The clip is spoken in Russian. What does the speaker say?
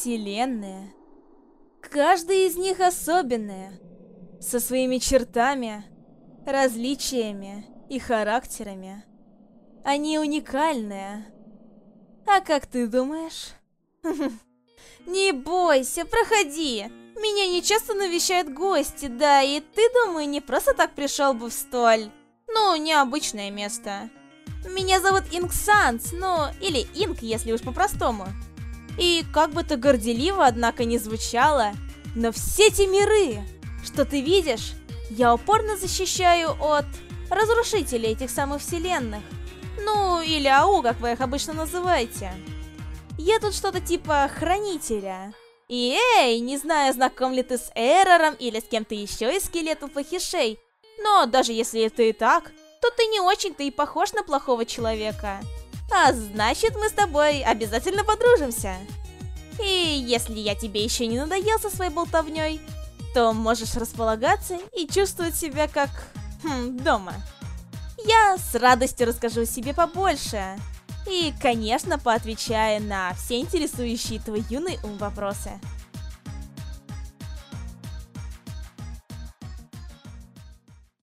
вселенные. Каждая из них особенная, со своими чертами, различиями и характерами. Они уникальные. А как ты думаешь? Не бойся, проходи. Меня не часто навещают гости, да, и ты, думаю, не просто так пришел бы в столь, необычное место. Меня зовут Инк Санс, или Инк, если уж по-простому. И как бы то горделиво, однако, не звучало, но все те миры, что ты видишь, я упорно защищаю от разрушителей этих самых вселенных. Или АУ, как вы их обычно называете. Я тут что-то типа хранителя. И не знаю, знаком ли ты с Эрором или с кем-то еще из скелетов плохишей, но даже если это и так, то ты не очень-то и похож на плохого человека. А значит, мы с тобой обязательно подружимся. И если я тебе еще не надоел со своей болтовней, то можешь располагаться и чувствовать себя как дома. Я с радостью расскажу о себе побольше. И, конечно, поотвечаю на все интересующие твой юный ум вопросы.